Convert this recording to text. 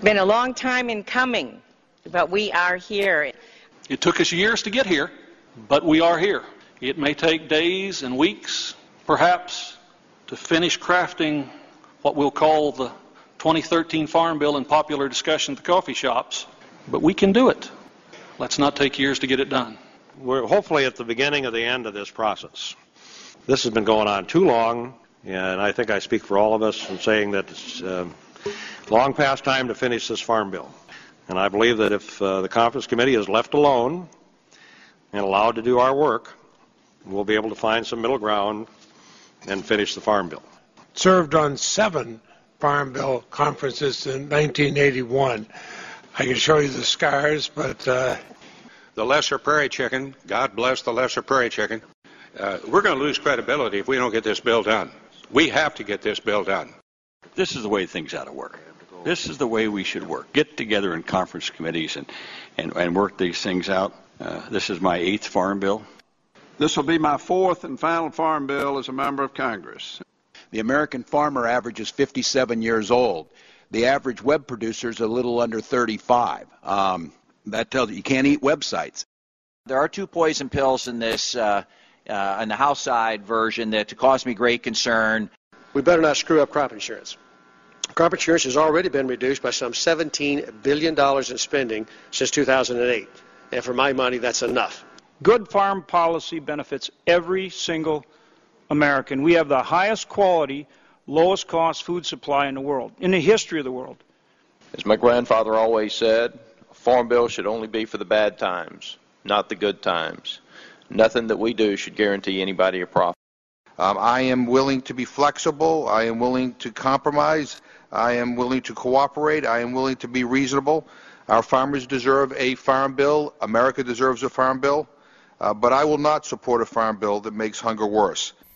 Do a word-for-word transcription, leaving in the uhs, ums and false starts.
been a long time in coming, but we are here. It took us years to get here, but we are here. It may take days and weeks, perhaps, to finish crafting what we'll call the twenty thirteen Farm Bill in popular discussion at the coffee shops, but we can do it. Let's not take years to get it done. We're hopefully at the beginning of the end of this process. This has been going on too long, and I think I speak for all of us in saying that it's uh, long past time to finish this Farm Bill. And I believe that if uh, the Conference Committee is left alone and allowed to do our work, we'll be able to find some middle ground and finish the Farm Bill. Served on seven Farm Bill conferences in nineteen eighty-one. I can show you the scars, but... Uh... The lesser prairie chicken, God bless the lesser prairie chicken. Uh, we're going to lose credibility if we don't get this bill done. We have to get this bill done. This is the way things ought to work. This is the way we should work. Get together in conference committees and, and, and work these things out. Uh, this is my eighth Farm Bill. This will be my fourth and final Farm Bill as a member of Congress. The American farmer averages fifty-seven years old. The average web producer is a little under thirty-five. Um, that tells you you can't eat websites. There are two poison pills in this, uh, uh, in the House side version that cause me great concern. We better not screw up crop insurance. Crop insurance has already been reduced by some seventeen billion dollars in spending since two thousand eight. And for my money, that's enough. Good farm policy benefits every single American. We have the highest quality, lowest cost food supply in the world, in the history of the world. As my grandfather always said, a farm bill should only be for the bad times, not the good times. Nothing that we do should guarantee anybody a profit. Um, I am willing to be flexible. I am willing to compromise. I am willing to cooperate. I am willing to be reasonable. Our farmers deserve a farm bill. America deserves a farm bill. Uh, but I will not support a farm bill that makes hunger worse.